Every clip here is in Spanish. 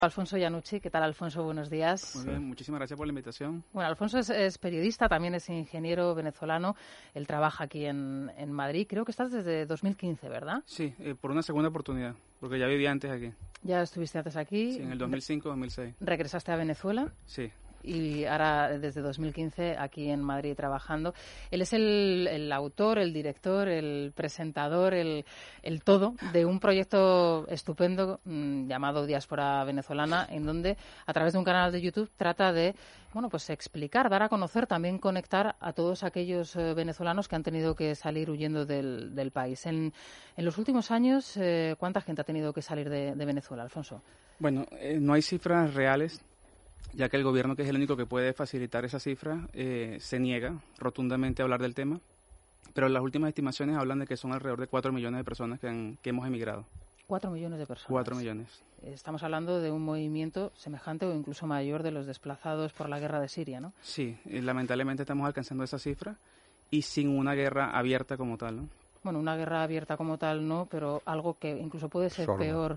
Alfonso Iannucci. ¿Qué tal, Alfonso? Buenos días. Muy bien, muchísimas gracias por la invitación. Bueno, Alfonso es periodista, también es ingeniero venezolano. Él trabaja aquí en Madrid. Creo que estás desde 2015, ¿verdad? Sí, por una segunda oportunidad, porque ya vivía antes aquí. ¿Ya estuviste antes aquí? Sí, en el 2005-2006. ¿Regresaste a Venezuela? Sí. Y ahora desde 2015 aquí en Madrid trabajando. Él es el autor, el director, el presentador, el todo de un proyecto estupendo llamado Diáspora Venezolana, en donde a través de un canal de YouTube trata de pues explicar, dar a conocer, también conectar a todos aquellos venezolanos que han tenido que salir huyendo del país. En los últimos años, ¿cuánta gente ha tenido que salir de Venezuela, Alfonso? Bueno, no hay cifras reales, ya que el gobierno, que es el único que puede facilitar esa cifra, se niega rotundamente a hablar del tema, pero las últimas estimaciones hablan de que son alrededor de 4 millones de personas que hemos emigrado. 4 millones de personas. 4 millones. Estamos hablando de un movimiento semejante o incluso mayor de los desplazados por la guerra de Siria, ¿no? Sí, lamentablemente estamos alcanzando esa cifra y sin una guerra abierta como tal, ¿no? Bueno, una guerra abierta como tal no, pero algo que incluso puede ser peor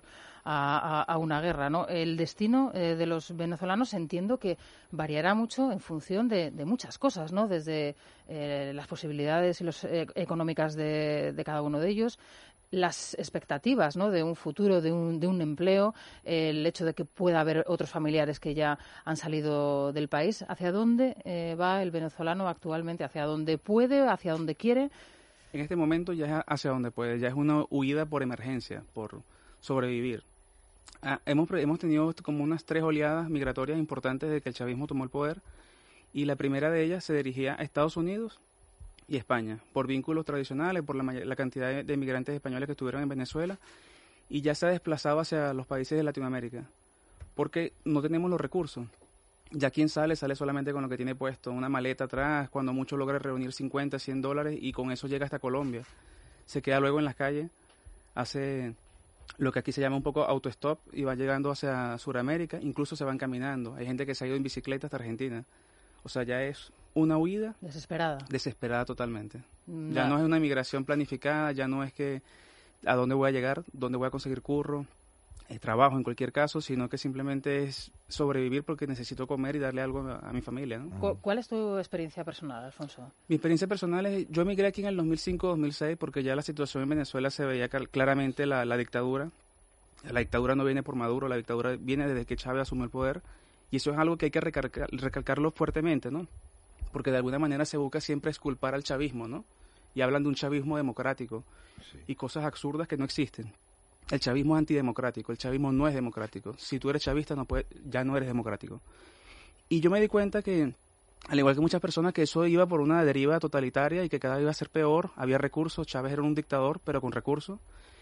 a una guerra, ¿no? El destino de los venezolanos entiendo que variará mucho en función de muchas cosas, ¿no? Desde las posibilidades económicas de cada uno de ellos, las expectativas, ¿no?, de un futuro, de un empleo, el hecho de que pueda haber otros familiares que ya han salido del país. ¿Hacia dónde va el venezolano actualmente? ¿Hacia dónde puede? ¿Hacia dónde quiere? En este momento ya es hacia donde puede, ya es una huida por emergencia, por sobrevivir. Hemos tenido como unas 3 oleadas migratorias importantes desde que el chavismo tomó el poder, y la primera de ellas se dirigía a Estados Unidos y España, por vínculos tradicionales, por la cantidad de inmigrantes españoles que estuvieron en Venezuela, y ya se ha desplazado hacia los países de Latinoamérica, porque no tenemos los recursos. Ya quien sale solamente con lo que tiene puesto, una maleta atrás, cuando mucho logra reunir 50, 100 dólares y con eso llega hasta Colombia. Se queda luego en las calles, hace lo que aquí se llama un poco autostop y va llegando hacia Sudamérica, incluso se van caminando. Hay gente que se ha ido en bicicleta hasta Argentina. O sea, ya es una huida desesperada totalmente. Ya no es una migración planificada, ya no es que a dónde voy a llegar, dónde voy a conseguir curro, trabajo en cualquier caso, sino que simplemente es sobrevivir porque necesito comer y darle algo a mi familia, ¿no? ¿Cuál es tu experiencia personal, Alfonso? Mi experiencia personal es, yo emigré aquí en el 2005-2006 porque ya la situación en Venezuela se veía claramente la dictadura. La dictadura no viene por Maduro, la dictadura viene desde que Chávez asumió el poder, y eso es algo que hay que recalcarlo fuertemente, ¿no? Porque de alguna manera se busca siempre exculpar al chavismo, ¿no? Y hablan de un chavismo democrático, sí, y cosas absurdas que no existen. El chavismo es antidemocrático, el chavismo no es democrático. Si tú eres chavista ya no eres democrático. Y yo me di cuenta que, al igual que muchas personas, que eso iba por una deriva totalitaria y que cada vez iba a ser peor. Había recursos, Chávez era un dictador, pero con recursos.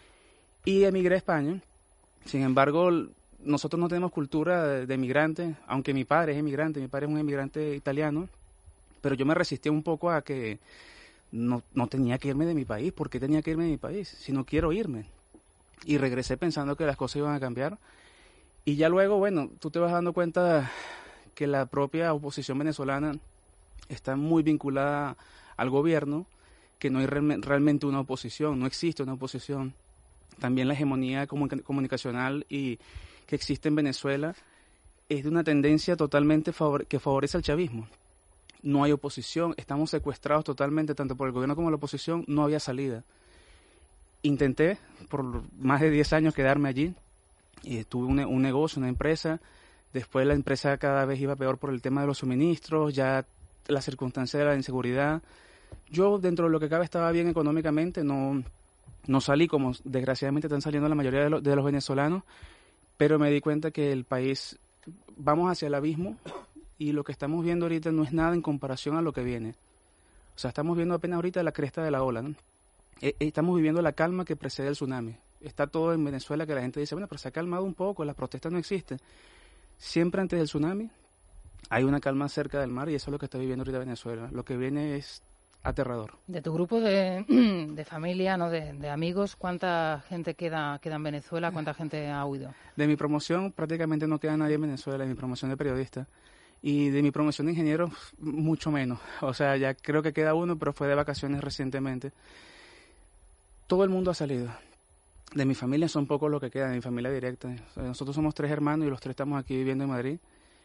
Y emigré a España. Sin embargo, nosotros no tenemos cultura de emigrante, aunque mi padre es emigrante, mi padre es un emigrante italiano, pero yo me resistí un poco a que no tenía que irme de mi país. ¿Por qué tenía que irme de mi país si no quiero irme? Y regresé pensando que las cosas iban a cambiar. Y ya luego, bueno, tú te vas dando cuenta que la propia oposición venezolana está muy vinculada al gobierno, que no hay realmente una oposición, no existe una oposición. También la hegemonía comunicacional y que existe en Venezuela es de una tendencia totalmente que favorece al chavismo. No hay oposición, estamos secuestrados totalmente, tanto por el gobierno como la oposición, no había salida. Intenté por más de 10 años quedarme allí y tuve un negocio, una empresa. Después la empresa cada vez iba peor por el tema de los suministros, ya la circunstancia de la inseguridad. Yo, dentro de lo que cabe, estaba bien económicamente, no salí como desgraciadamente están saliendo la mayoría de los venezolanos, pero me di cuenta que el país, vamos hacia el abismo y lo que estamos viendo ahorita no es nada en comparación a lo que viene. O sea, estamos viendo apenas ahorita la cresta de la ola, ¿no? Estamos viviendo la calma que precede el tsunami. Está todo en Venezuela que la gente dice, bueno, pero se ha calmado un poco, las protestas no existen. Siempre antes del tsunami hay una calma cerca del mar y eso es lo que está viviendo ahorita Venezuela. Lo que viene es aterrador. De tu grupo de familia, ¿no?, de amigos, ¿cuánta gente queda en Venezuela? ¿Cuánta gente ha huido? De mi promoción prácticamente no queda nadie en Venezuela, de mi promoción de periodista. Y de mi promoción de ingeniero, mucho menos. O sea, ya creo que queda uno, pero fue de vacaciones recientemente. Todo el mundo ha salido. De mi familia son pocos los que quedan, de mi familia directa. O sea, nosotros somos 3 hermanos y los 3 estamos aquí viviendo en Madrid.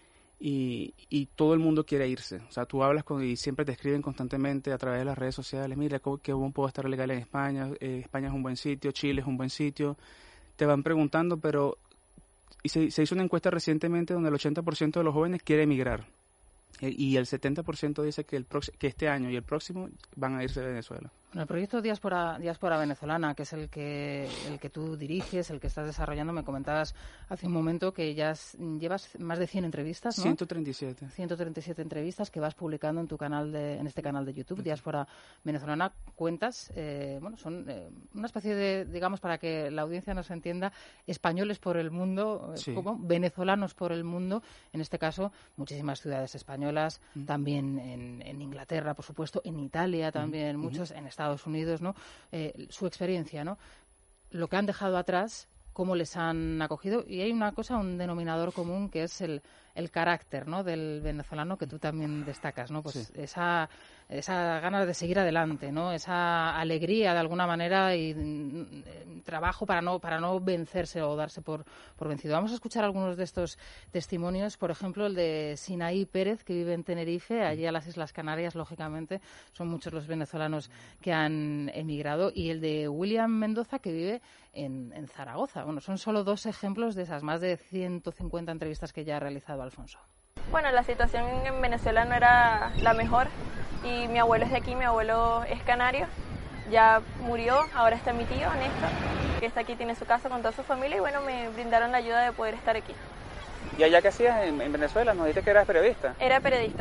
Y todo el mundo quiere irse. O sea, tú hablas y siempre te escriben constantemente a través de las redes sociales, mira, qué bueno puedo estar legal en España, España es un buen sitio, Chile es un buen sitio. Te van preguntando, pero se hizo una encuesta recientemente donde el 80% de los jóvenes quiere emigrar. Y el 70% dice que este año y el próximo van a irse de Venezuela. Bueno, el proyecto Diáspora Venezolana, que es el que tú diriges, el que estás desarrollando, me comentabas hace un momento que ya llevas más de 100 entrevistas, ¿no? 137. 137 entrevistas que vas publicando en tu en este canal de YouTube, Diáspora Venezolana. Cuentas, son una especie de, digamos, para que la audiencia nos entienda, españoles por el mundo, sí. como venezolanos por el mundo, en este caso, muchísimas ciudades españolas, también en Inglaterra, por supuesto, en Italia también, muchos en Estados Unidos, ¿no? Su experiencia, ¿no? Lo que han dejado atrás, cómo les han acogido, y hay una cosa, un denominador común, que es el carácter, ¿no?, del venezolano, que tú también destacas, ¿no? Pues sí. esa ganas de seguir adelante, ¿no? Esa alegría de alguna manera y trabajo para no vencerse o darse por vencido. Vamos a escuchar algunos de estos testimonios, por ejemplo el de Sinaí Pérez, que vive en Tenerife, allí a las Islas Canarias, lógicamente son muchos los venezolanos que han emigrado, y el de William Mendoza, que vive en Zaragoza. Bueno, son solo 2 ejemplos de esas más de 150 entrevistas que ya ha realizado Alfonso. Bueno, la situación en Venezuela no era la mejor y mi abuelo es de aquí, mi abuelo es canario, ya murió, ahora está mi tío, Néstor, que está aquí, tiene su casa con toda su familia y bueno, me brindaron la ayuda de poder estar aquí. ¿Y allá qué hacías en Venezuela? Nos dijiste que eras periodista. Era periodista,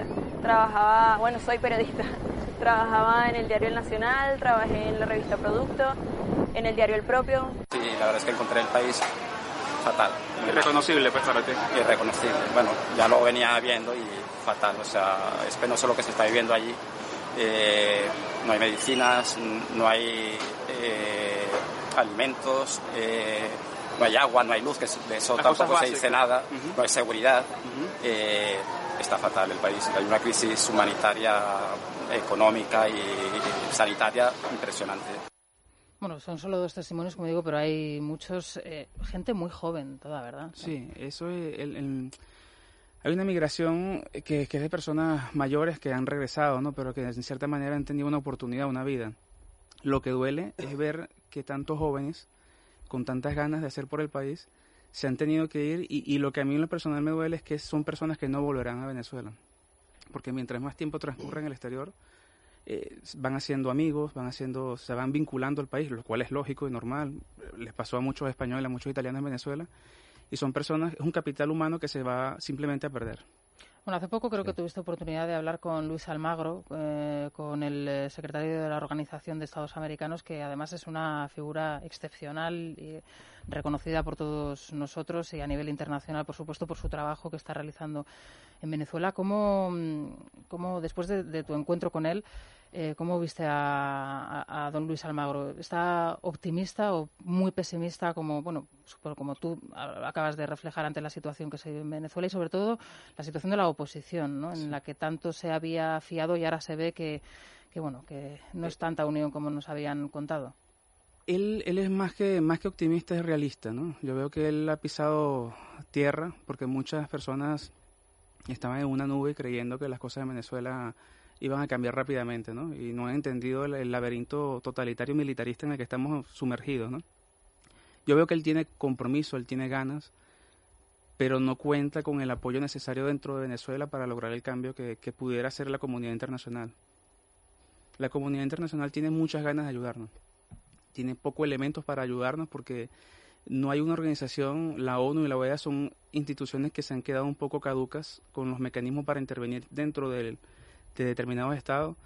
soy periodista. Trabajaba en el diario El Nacional, trabajé en la revista Producto, en el diario El Propio. Sí, la verdad es que encontré el país fatal. Irreconocible, pues, para ti. Irreconocible. Bueno, ya lo venía viendo y fatal. O sea, es penoso lo que se está viviendo allí. No hay medicinas, no hay alimentos, no hay agua, no hay luz, que de eso tampoco se dice nada, no hay seguridad. Está fatal el país. Hay una crisis humanitaria, económica y sanitaria impresionante. Bueno, son solo 2 testimonios, como digo, pero hay muchos, gente muy joven toda, ¿verdad? Sí, eso es hay una migración que es de personas mayores que han regresado, ¿no? Pero que en cierta manera han tenido una oportunidad, una vida. Lo que duele es ver que tantos jóvenes, con tantas ganas de hacer por el país, se han tenido que ir, y lo que a mí en lo personal me duele es que son personas que no volverán a Venezuela. Porque mientras más tiempo transcurre en el exterior, van haciendo amigos, se van vinculando al país, lo cual es lógico y normal. Les pasó a muchos españoles, a muchos italianos en Venezuela, y son personas, es un capital humano que se va simplemente a perder. Bueno, hace poco creo que tuviste oportunidad de hablar con Luis Almagro, con el secretario de la Organización de Estados Americanos, que además es una figura excepcional y reconocida por todos nosotros y a nivel internacional, por supuesto, por su trabajo que está realizando en Venezuela. ¿Cómo después de tu encuentro con él, cómo viste a don Luis Almagro? ¿Está optimista o muy pesimista, como tú acabas de reflejar ante la situación que se vive en Venezuela y sobre todo la situación de la oposición, ¿no? En la que tanto se había fiado y ahora se ve que no es tanta unión como nos habían contado? Él es más que optimista, es realista, ¿no? Yo veo que él ha pisado tierra porque muchas personas estaban en una nube creyendo que las cosas en Venezuela iban a cambiar rápidamente, ¿no? Y no han entendido el laberinto totalitario militarista en el que estamos sumergidos, ¿no? Yo veo que él tiene compromiso, él tiene ganas, pero no cuenta con el apoyo necesario dentro de Venezuela para lograr el cambio que pudiera hacer la comunidad internacional. La comunidad internacional tiene muchas ganas de ayudarnos. Tiene pocos elementos para ayudarnos porque no hay una organización, la ONU y la OEA son instituciones que se han quedado un poco caducas con los mecanismos para intervenir dentro de determinados estados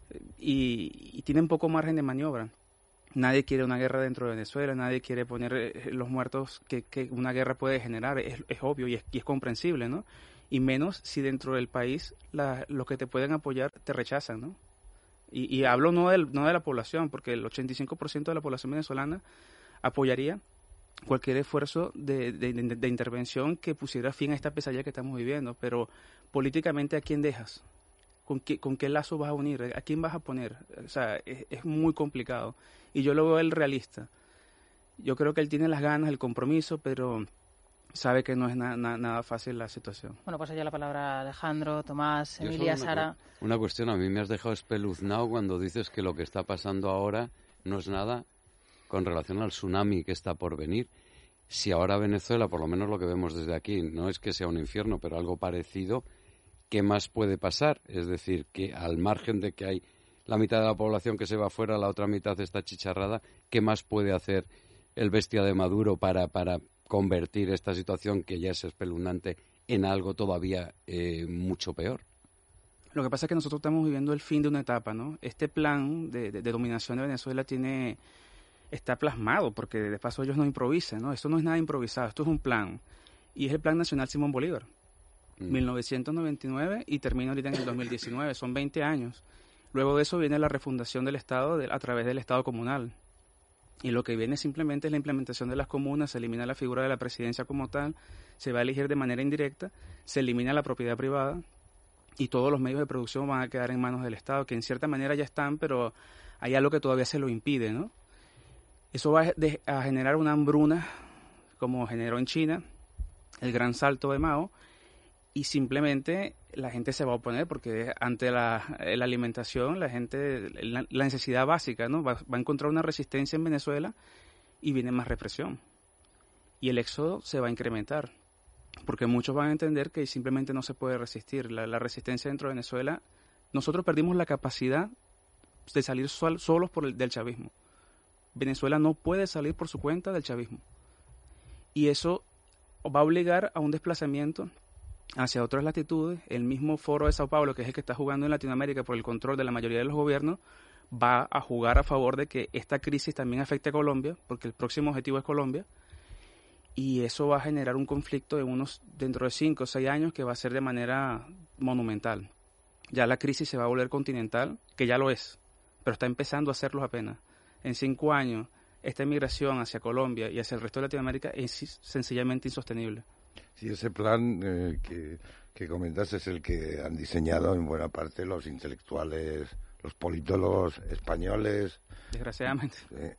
y tienen poco margen de maniobra. Nadie quiere una guerra dentro de Venezuela, nadie quiere poner los muertos que una guerra puede generar, es obvio y es comprensible, ¿no? Y menos si dentro del país los que te pueden apoyar te rechazan, ¿no? Y hablo no de la población, porque el 85% de la población venezolana apoyaría cualquier esfuerzo de intervención que pusiera fin a esta pesadilla que estamos viviendo, pero políticamente ¿a quién dejas? ¿Con qué lazo vas a unir? ¿A quién vas a poner? O sea, es muy complicado. Y yo lo veo el realista. Yo creo que él tiene las ganas, el compromiso, pero sabe que no es nada fácil la situación. Bueno, pues allá la palabra Alejandro, Tomás, Emilia, Sara. Una cuestión, a mí me has dejado espeluznado cuando dices que lo que está pasando ahora no es nada con relación al tsunami que está por venir. Si ahora Venezuela, por lo menos lo que vemos desde aquí, no es que sea un infierno, pero algo parecido, ¿qué más puede pasar? Es decir, que al margen de que hay la mitad de la población que se va afuera, la otra mitad está achicharrada, ¿qué más puede hacer el bestia de Maduro para convertir esta situación, que ya es espeluznante, en algo todavía mucho peor? Lo que pasa es que nosotros estamos viviendo el fin de una etapa, ¿no? Este plan de dominación de Venezuela está plasmado, porque de paso ellos no improvisan, ¿no? Esto no es nada improvisado, esto es un plan. Y es el Plan Nacional Simón Bolívar, 1999, y termina ahorita en el 2019, son 20 años. Luego de eso viene la refundación del Estado a través del Estado comunal. Y lo que viene simplemente es la implementación de las comunas, se elimina la figura de la presidencia como tal, se va a elegir de manera indirecta, se elimina la propiedad privada y todos los medios de producción van a quedar en manos del Estado, que en cierta manera ya están, pero hay algo que todavía se lo impide, ¿no? Eso va a generar una hambruna, como generó en China, el gran salto de Mao, y simplemente la gente se va a oponer porque ante la alimentación, la gente, la necesidad básica, ¿no? Va a encontrar una resistencia en Venezuela y viene más represión. Y el éxodo se va a incrementar, porque muchos van a entender que simplemente no se puede resistir. La resistencia dentro de Venezuela, nosotros perdimos la capacidad de salir solos del chavismo. Venezuela no puede salir por su cuenta del chavismo. Y eso va a obligar a un desplazamiento hacia otras latitudes. El mismo Foro de Sao Paulo, que es el que está jugando en Latinoamérica por el control de la mayoría de los gobiernos, va a jugar a favor de que esta crisis también afecte a Colombia, porque el próximo objetivo es Colombia, y eso va a generar un conflicto dentro de 5 o 6 años que va a ser de manera monumental. Ya la crisis se va a volver continental, que ya lo es, pero está empezando a hacerlo apenas. En 5 años, esta emigración hacia Colombia y hacia el resto de Latinoamérica es sencillamente insostenible. Sí, ese plan que comentas es el que han diseñado en buena parte los intelectuales, los politólogos españoles. Desgraciadamente.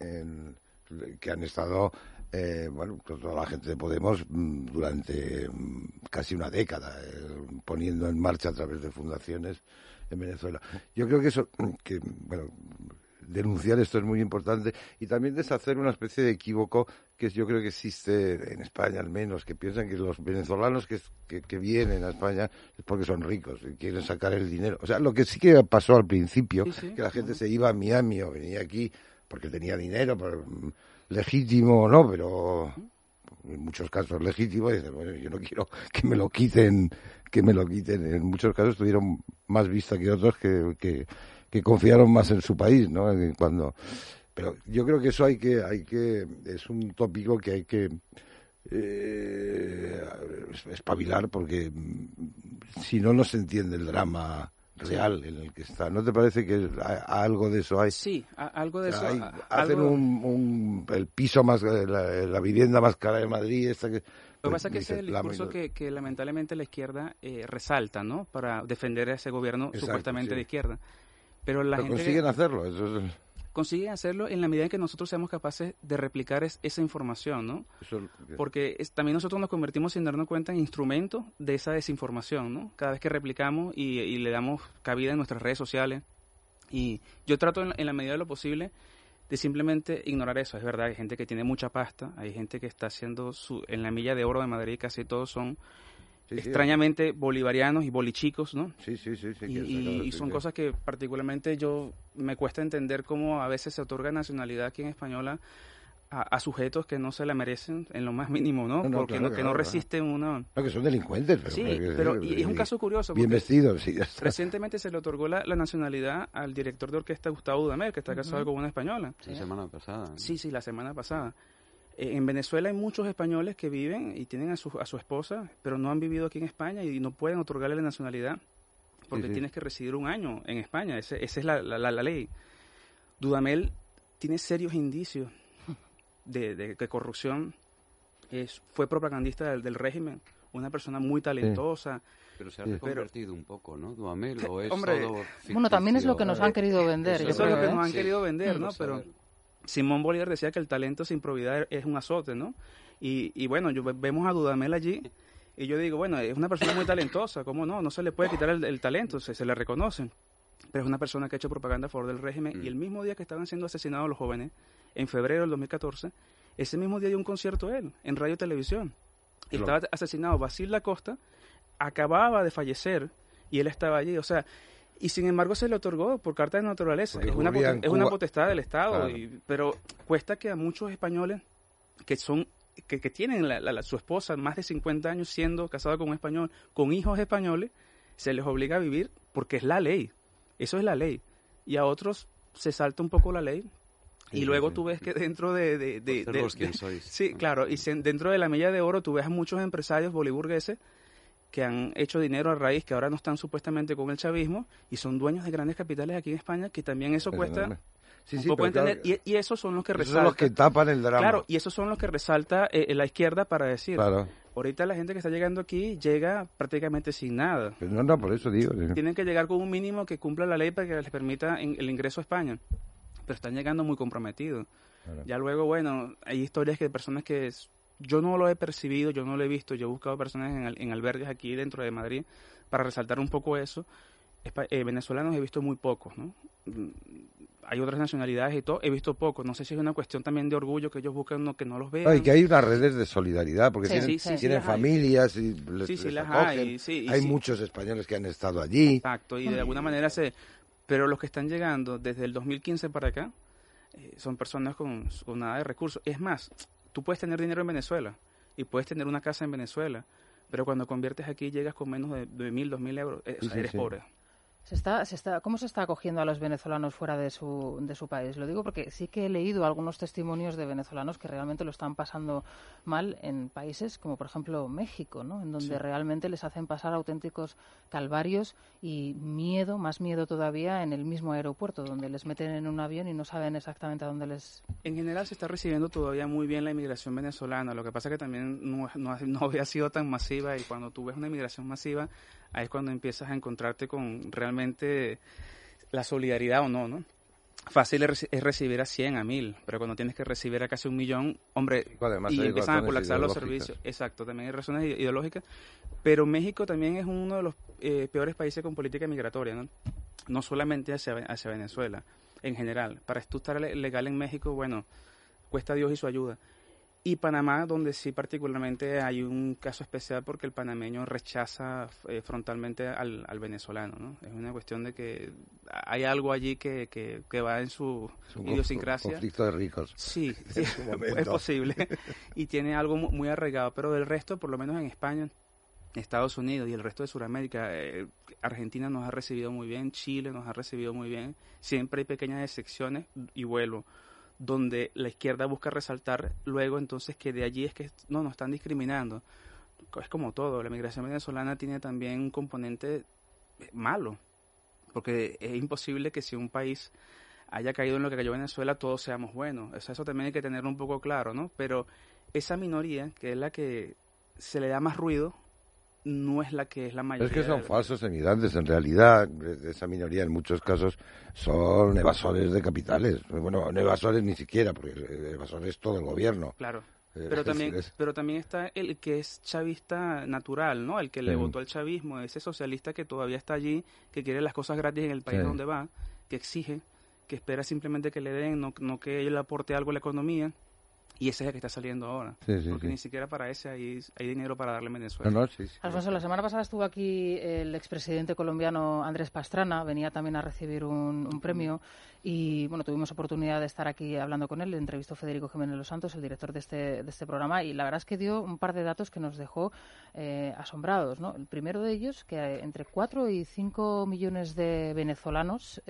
Que han estado, toda la gente de Podemos durante casi una década, poniendo en marcha a través de fundaciones en Venezuela. Yo creo que denunciar esto es muy importante y también deshacer una especie de equívoco que yo creo que existe en España al menos, que piensan que los venezolanos que vienen a España es porque son ricos y quieren sacar el dinero. O sea, lo que sí que pasó al principio, que la gente se iba a Miami o venía aquí porque tenía dinero, legítimo o no, pero en muchos casos legítimo, y dicen, bueno, yo no quiero que me lo quiten. En muchos casos tuvieron más vista que otros que confiaron más en su país, ¿no? Pero yo creo que eso es un tópico que hay que espabilar, porque si no se entiende el drama real en el que está. ¿No te parece que algo de eso hay? Sí, algo de eso. Hacen el piso más, la vivienda más cara de Madrid. Lo que pasa es que ese es el discurso que lamentablemente la izquierda resalta, ¿no? Para defender a ese gobierno supuestamente de izquierda. Pero la gente consiguen hacerlo. Consiguen hacerlo en la medida en que nosotros seamos capaces de replicar esa información, ¿no? Porque también nosotros nos convertimos, sin darnos cuenta, en instrumentos de esa desinformación, ¿no? Cada vez que replicamos y le damos cabida en nuestras redes sociales. Y yo trato en la medida de lo posible de simplemente ignorar eso. Es verdad, hay gente que tiene mucha pasta, hay gente que está haciendo en la milla de oro de Madrid, casi todos son extrañamente bolivarianos y bolichicos, ¿no? Sí. Y son cosas que particularmente me cuesta entender cómo a veces se otorga nacionalidad aquí en Española a sujetos que no se la merecen en lo más mínimo, ¿no? Porque no resisten una... No, que son delincuentes. Pero y es un caso curioso. Bien vestidos, sí. Recientemente se le otorgó la nacionalidad al director de orquesta Gustavo Dudamel, que está casado con una española. La semana pasada. Sí, la semana pasada. En Venezuela hay muchos españoles que viven y tienen a su esposa, pero no han vivido aquí en España y no pueden otorgarle la nacionalidad porque tienes que residir 1 año en España. Esa es la ley. Dudamel tiene serios indicios de corrupción. Fue propagandista del régimen, una persona muy talentosa. Pero se ha reconvertido un poco, ¿no? Dudamel, ¿o es hombre, todo ficticio? Bueno, también es lo que nos han querido vender. Eso es lo que nos han querido vender, ¿no? Pero Simón Bolívar decía que el talento sin probidad es un azote, ¿no? Y bueno, vemos a Dudamel allí, y yo digo, bueno, es una persona muy talentosa, ¿cómo no? No se le puede quitar el talento, se le reconoce. Pero es una persona que ha hecho propaganda a favor del régimen, y el mismo día que estaban siendo asesinados los jóvenes, en febrero del 2014, ese mismo día dio un concierto él, en radio y televisión. Estaba asesinado Basil Lacosta, acababa de fallecer, y él estaba allí, o sea... Y sin embargo se le otorgó por carta de naturaleza. Es una potestad del Estado, claro. Pero cuesta que a muchos españoles que tienen su esposa más de 50 años siendo casada con un español, con hijos españoles, se les obliga a vivir porque es la ley. Eso es la ley. Y a otros se salta un poco la ley. Y luego tú ves que dentro sí, claro. Y dentro de la milla de oro tú ves a muchos empresarios boliburgueses que han hecho dinero a raíz, que ahora no están supuestamente con el chavismo, y son dueños de grandes capitales aquí en España, que también eso cuesta un poco entender, claro, y esos son los que resaltan. Son los que tapan el drama. Claro, y esos son los que resalta la izquierda para decir, claro, ahorita la gente que está llegando aquí llega prácticamente sin nada. Pero no, por eso digo. Tienen que llegar con un mínimo que cumpla la ley para que les permita el ingreso a España, pero están llegando muy comprometidos. Claro. Ya luego, bueno, hay historias de personas que... Yo no lo he percibido, yo no lo he visto, yo he buscado personas en albergues aquí dentro de Madrid para resaltar un poco eso. Venezolanos he visto muy pocos, ¿no? Hay otras nacionalidades y todo, he visto pocos. No sé si es una cuestión también de orgullo que ellos buscan que no los vean. Y que hay unas redes de solidaridad, porque tienen familias y les acogen. Hay muchos españoles que han estado allí. Exacto, y de alguna manera Pero los que están llegando desde el 2015 para acá son personas con nada de recursos. Es más... Tú puedes tener dinero en Venezuela y puedes tener una casa en Venezuela, pero cuando conviertes aquí llegas con menos de 1.000, 2.000 euros, eres pobre. ¿Cómo se está acogiendo a los venezolanos fuera de su país? Lo digo porque sí que he leído algunos testimonios de venezolanos que realmente lo están pasando mal en países como, por ejemplo, México, ¿no? En donde realmente les hacen pasar auténticos calvarios y miedo, más miedo todavía, en el mismo aeropuerto, donde les meten en un avión y no saben exactamente a dónde les... En general se está recibiendo todavía muy bien la inmigración venezolana. Lo que pasa es que también no había sido tan masiva, y cuando tú ves una inmigración masiva, ahí es cuando empiezas a encontrarte con realmente la solidaridad o no, ¿no? Fácil es recibir a 100, a 1.000, pero cuando tienes que recibir a casi 1 millón, hombre, y empiezan a colapsar los servicios. Exacto, también hay razones ideológicas, pero México también es uno de los peores países con política migratoria, ¿no? No solamente hacia Venezuela, en general. Para tú estar legal en México, bueno, cuesta Dios y su ayuda. Y Panamá, donde sí particularmente hay un caso especial porque el panameño rechaza frontalmente al venezolano, ¿no? Es una cuestión de que hay algo allí que va en su idiosincrasia. Un conflicto de ricos. Sí, es posible. Y tiene algo muy arraigado, pero del resto, por lo menos en España, Estados Unidos y el resto de Sudamérica, Argentina nos ha recibido muy bien, Chile nos ha recibido muy bien. Siempre hay pequeñas excepciones, y vuelvo, donde la izquierda busca resaltar luego entonces que de allí es que nos están discriminando. Es como todo, la migración venezolana tiene también un componente malo, porque es imposible que si un país haya caído en lo que cayó Venezuela, todos seamos buenos. Eso también hay que tenerlo un poco claro, ¿no? Pero esa minoría, que es la que se le da más ruido, no es la que es la mayoría. Es que son falsos emigrantes, en realidad, esa minoría en muchos casos son evasores de capitales. Bueno, no evasores ni siquiera, porque evasor es todo el gobierno. Claro, pero también está el que es chavista natural, ¿no? El que le votó al chavismo, ese socialista que todavía está allí, que quiere las cosas gratis en el país donde va, que exige, que espera simplemente que le den, no que él aporte algo a la economía. Y ese es el que está saliendo ahora, porque ni siquiera para ese hay dinero para darle a Venezuela. Alfonso, la semana pasada estuvo aquí el expresidente colombiano Andrés Pastrana, venía también a recibir un premio, y bueno, tuvimos oportunidad de estar aquí hablando con él. Le entrevistó Federico Jiménez Los Santos, el director de este programa, y la verdad es que dio un par de datos que nos dejó asombrados, ¿no? El primero de ellos, que entre 4 y 5 millones de venezolanos,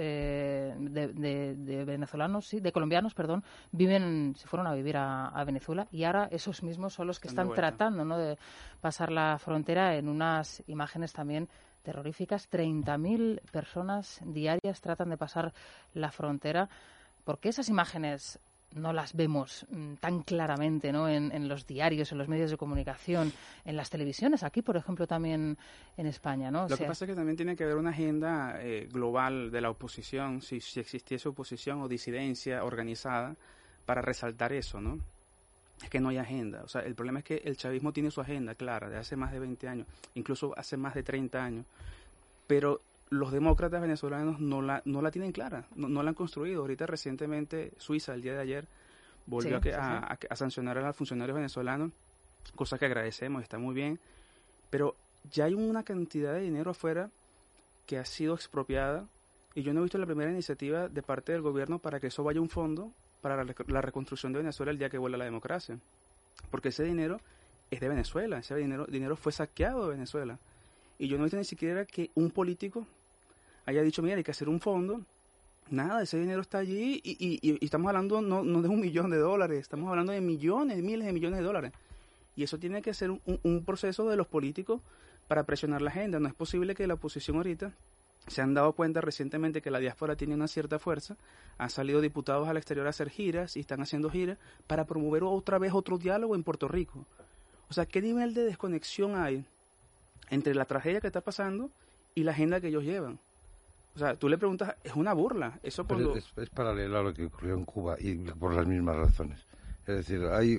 de colombianos, se fueron a vivir a Venezuela, y ahora esos mismos son los que están tratando, ¿no?, de pasar la frontera, en unas imágenes también terroríficas. 30.000 personas diarias tratan de pasar la frontera. ¿Por qué esas imágenes no las vemos tan claramente, ¿no?, en los diarios, en los medios de comunicación, en las televisiones, aquí, por ejemplo, también en España, ¿no? Lo que pasa es que también tiene que haber una agenda global de la oposición, si existiese oposición o disidencia organizada, para resaltar eso, ¿no? Es que no hay agenda. O sea, el problema es que el chavismo tiene su agenda clara de hace más de 20 años, incluso hace más de 30 años, pero los demócratas venezolanos no la tienen clara, no la han construido. Ahorita recientemente Suiza, el día de ayer, volvió a sancionar a los funcionarios venezolanos, cosa que agradecemos, está muy bien, pero ya hay una cantidad de dinero afuera que ha sido expropiada y yo no he visto la primera iniciativa de parte del gobierno para que eso vaya a un fondo para la reconstrucción de Venezuela el día que vuelva la democracia. Porque ese dinero es de Venezuela, ese dinero fue saqueado de Venezuela. Y yo no he visto ni siquiera que un político haya dicho, mira, hay que hacer un fondo. Nada, ese dinero está allí y estamos hablando no de $1 millón, estamos hablando de millones, miles de millones de dólares. Y eso tiene que ser un proceso de los políticos para presionar la agenda. No es posible que la oposición ahorita se han dado cuenta recientemente que la diáspora tiene una cierta fuerza, han salido diputados al exterior a hacer giras y están haciendo giras para promover otra vez otro diálogo en Puerto Rico. O sea, ¿qué nivel de desconexión hay entre la tragedia que está pasando y la agenda que ellos llevan? O sea, tú le preguntas, es una burla. Eso cuando... es paralelo a lo que ocurrió en Cuba y por las mismas razones. Es decir, hay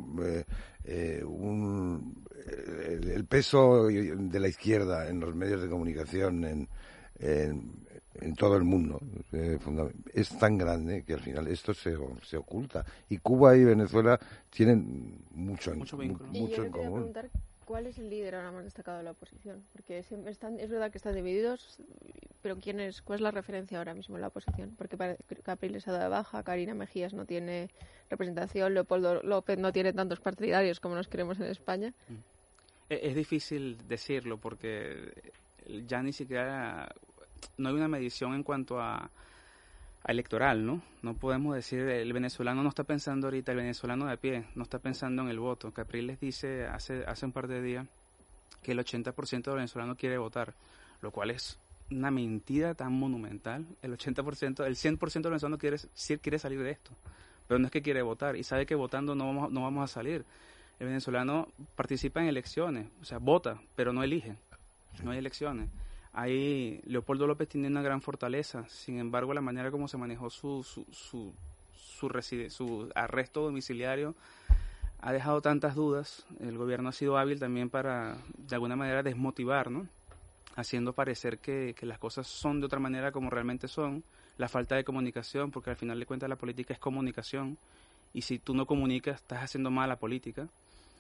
el peso de la izquierda en los medios de comunicación en todo el mundo es tan grande que al final esto se oculta. Y Cuba y Venezuela tienen mucho en común. Y yo le quería preguntar, ¿cuál es el líder ahora más destacado de la oposición? Porque es verdad que están divididos, pero ¿cuál es la referencia ahora mismo en la oposición? Porque Capriles se ha dado de baja, Karina Mejías no tiene representación, Leopoldo López no tiene tantos partidarios como nos queremos en España. Es difícil decirlo porque ya ni siquiera no hay una medición en cuanto a electoral, ¿no? No podemos decir, el venezolano no está pensando ahorita, el venezolano de a pie, no está pensando en el voto. Capriles dice hace un par de días que el 80% de los venezolanos quiere votar, lo cual es una mentira tan monumental. El 100% de los venezolanos quiere salir de esto, pero no es que quiere votar y sabe que votando no vamos a salir. El venezolano participa en elecciones, o sea, vota, pero no elige, no hay elecciones. Ahí Leopoldo López tiene una gran fortaleza, sin embargo la manera como se manejó su arresto domiciliario ha dejado tantas dudas. El gobierno ha sido hábil también para de alguna manera desmotivar, ¿no? Haciendo parecer que las cosas son de otra manera como realmente son, la falta de comunicación, porque al final de cuentas la política es comunicación y si tú no comunicas estás haciendo mala política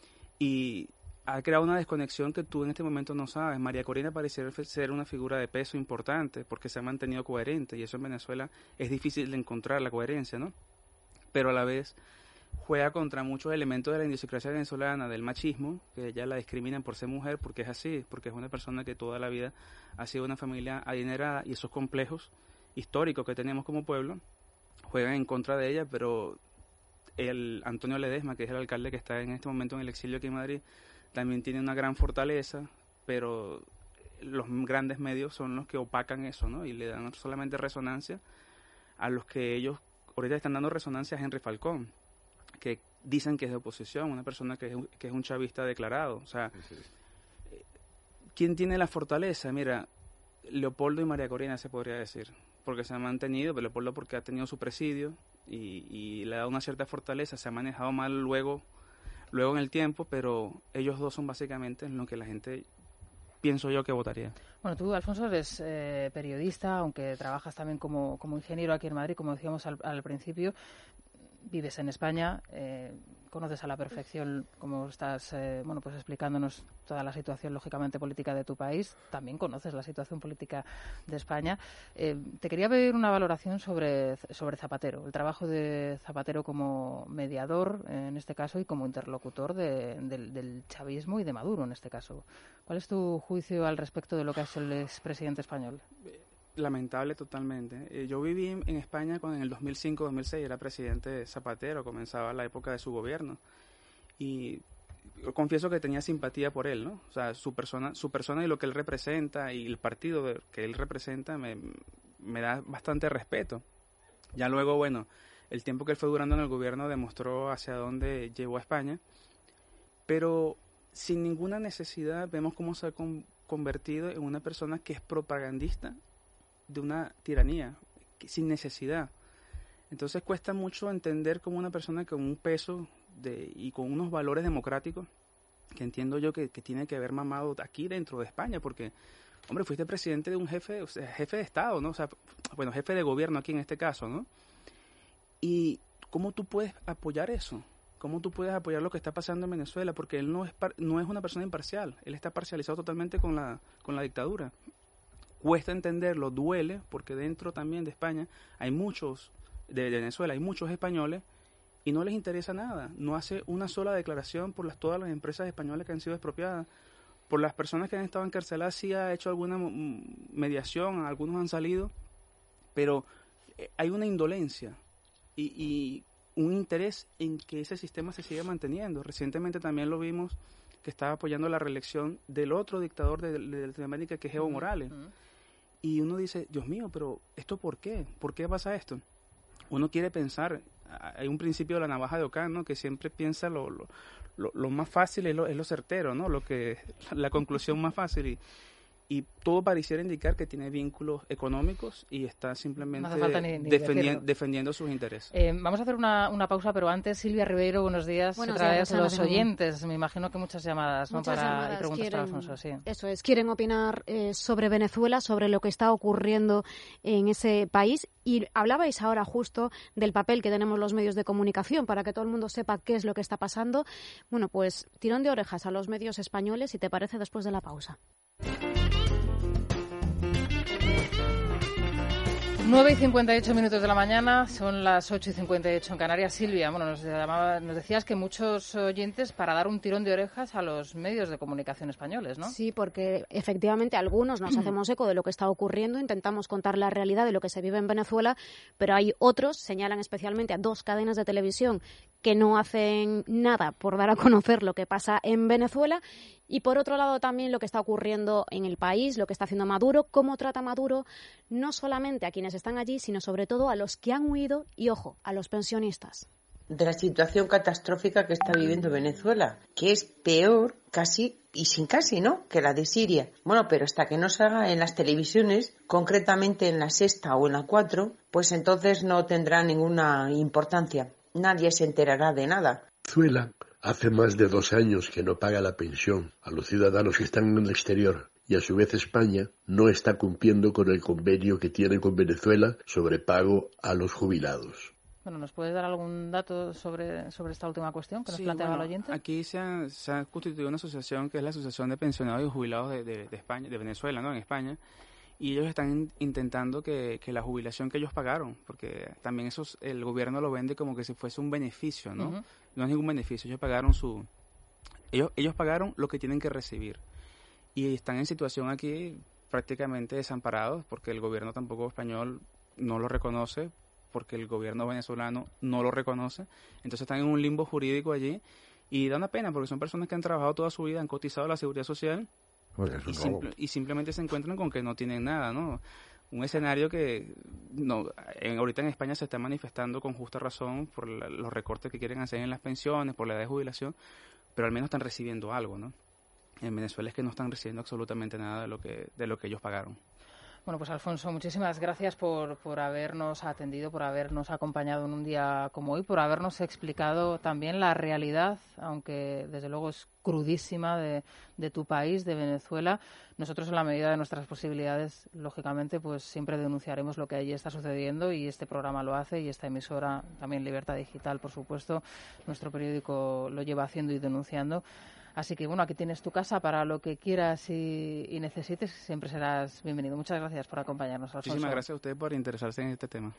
y ha creado una desconexión que tú en este momento no sabes. María Corina pareciera ser una figura de peso importante porque se ha mantenido coherente y eso en Venezuela es difícil de encontrar la coherencia, ¿no? Pero a la vez juega contra muchos elementos de la idiosincrasia venezolana, del machismo, que ella la discriminan por ser mujer porque es así, porque es una persona que toda la vida ha sido una familia adinerada y esos complejos históricos que tenemos como pueblo juegan en contra de ella, pero el Antonio Ledesma, que es el alcalde que está en este momento en el exilio aquí en Madrid, también tiene una gran fortaleza, pero los grandes medios son los que opacan eso, ¿no? Y le dan solamente resonancia a los que ellos ahorita están dando resonancia a Henry Falcón, que dicen que es de oposición, una persona que es un chavista declarado. O sea, ¿quién tiene la fortaleza? Mira, Leopoldo y María Corina se podría decir, porque se han mantenido, pero Leopoldo porque ha tenido su presidio y le ha dado una cierta fortaleza, se ha manejado mal luego en el tiempo, pero ellos dos son básicamente en lo que la gente, pienso yo, que votaría. Bueno, tú, Alfonso, eres periodista, aunque trabajas también como ingeniero aquí en Madrid, como decíamos al principio, vives en España, conoces a la perfección, como estás pues explicándonos toda la situación, lógicamente, política de tu país, también conoces la situación política de España. Te quería pedir una valoración sobre Zapatero, el trabajo de Zapatero como mediador, en este caso, y como interlocutor del chavismo y de Maduro, en este caso. ¿Cuál es tu juicio al respecto de lo que ha hecho el expresidente español? Lamentable totalmente. Yo viví en España cuando en el 2005-2006 era presidente Zapatero, comenzaba la época de su gobierno y confieso que tenía simpatía por él, ¿no? O sea, su persona y lo que él representa y el partido que él representa me da bastante respeto. Ya luego, bueno, el tiempo que él fue durando en el gobierno demostró hacia dónde llevó a España, pero sin ninguna necesidad vemos cómo se ha convertido en una persona que es propagandista de una tiranía, sin necesidad. Entonces cuesta mucho entender cómo una persona con un peso y con unos valores democráticos, que entiendo yo que tiene que haber mamado aquí dentro de España, porque, hombre, fuiste presidente de un jefe, o sea, jefe de Estado, ¿no? O sea, bueno, jefe de gobierno aquí en este caso, ¿no? Y ¿cómo tú puedes apoyar eso? ¿Cómo tú puedes apoyar lo que está pasando en Venezuela? Porque él no es una persona imparcial, él está parcializado totalmente con la dictadura. Cuesta entenderlo, duele, porque dentro también de España hay muchos, de Venezuela hay muchos españoles, y no les interesa nada. No hace una sola declaración por todas las empresas españolas que han sido expropiadas. Por las personas que han estado encarceladas sí ha hecho alguna mediación, algunos han salido, pero hay una indolencia y un interés en que ese sistema se siga manteniendo. Recientemente también lo vimos que estaba apoyando la reelección del otro dictador de Latinoamérica, que es Evo Morales. Y uno dice, Dios mío, pero ¿esto por qué? ¿Por qué pasa esto? Uno quiere pensar, hay un principio de la navaja de Ockham, ¿no? Que siempre piensa lo más fácil es lo certero, ¿no? La conclusión más fácil, y todo pareciera indicar que tiene vínculos económicos y está simplemente defendiendo sus intereses. Vamos a hacer una pausa, pero antes, Silvia Ribeiro, buenos días. Otra vez a los oyentes, me imagino que muchas llamadas, ¿no? Y preguntas para Alfonso, sí. Eso es, quieren opinar sobre Venezuela, sobre lo que está ocurriendo en ese país. Y hablabais ahora justo del papel que tenemos los medios de comunicación para que todo el mundo sepa qué es lo que está pasando. Bueno, pues tirón de orejas a los medios españoles, si te parece, después de la pausa. 9:58 de la mañana, son las 8:58 en Canarias. Silvia, bueno, nos decías que muchos oyentes para dar un tirón de orejas a los medios de comunicación españoles, ¿no? Sí, porque efectivamente algunos nos hacemos eco de lo que está ocurriendo, intentamos contar la realidad de lo que se vive en Venezuela, pero hay otros, señalan especialmente a 2 cadenas de televisión que no hacen nada por dar a conocer lo que pasa en Venezuela. Y por otro lado también lo que está ocurriendo en el país, lo que está haciendo Maduro, cómo trata Maduro no solamente a quienes están allí, sino sobre todo a los que han huido y, ojo, a los pensionistas. De la situación catastrófica que está viviendo Venezuela, que es peor casi y sin casi, ¿no?, que la de Siria. Bueno, pero hasta que no salga en las televisiones, concretamente en la Sexta o en la 4, pues entonces no tendrá ninguna importancia. Nadie se enterará de nada. Venezuela hace más de 2 años que no paga la pensión a los ciudadanos que están en el exterior, y a su vez España no está cumpliendo con el convenio que tiene con Venezuela sobre pago a los jubilados. Bueno, ¿nos puedes dar algún dato sobre esta última cuestión que nos planteaba el oyente? Aquí se ha constituido una asociación que es la Asociación de Pensionados y Jubilados de España, de Venezuela, ¿no?, en España. Y ellos están intentando que la jubilación que ellos pagaron, porque también el gobierno lo vende como que si fuese un beneficio, ¿no? Uh-huh. No es ningún beneficio, ellos pagaron lo que tienen que recibir. Y están en situación aquí prácticamente desamparados, porque el gobierno tampoco español no lo reconoce, porque el gobierno venezolano no lo reconoce. Entonces están en un limbo jurídico allí, y da una pena, porque son personas que han trabajado toda su vida, han cotizado a la seguridad social, y simplemente se encuentran con que no tienen nada, ¿no? Un escenario que ahorita en España se está manifestando con justa razón por los recortes que quieren hacer en las pensiones, por la edad de jubilación, pero al menos están recibiendo algo, ¿no? En Venezuela es que no están recibiendo absolutamente nada de lo que ellos pagaron. Bueno, pues Alfonso, muchísimas gracias por habernos atendido, por habernos acompañado en un día como hoy, por habernos explicado también la realidad, aunque desde luego es crudísima, de tu país, de Venezuela. Nosotros, en la medida de nuestras posibilidades, lógicamente, pues siempre denunciaremos lo que allí está sucediendo, y este programa lo hace, y esta emisora, también Libertad Digital, por supuesto, nuestro periódico lo lleva haciendo y denunciando. Así que, bueno, aquí tienes tu casa para lo que quieras y necesites. Siempre serás bienvenido. Muchas gracias por acompañarnos, Alfonso. Muchísimas gracias a ustedes por interesarse en este tema.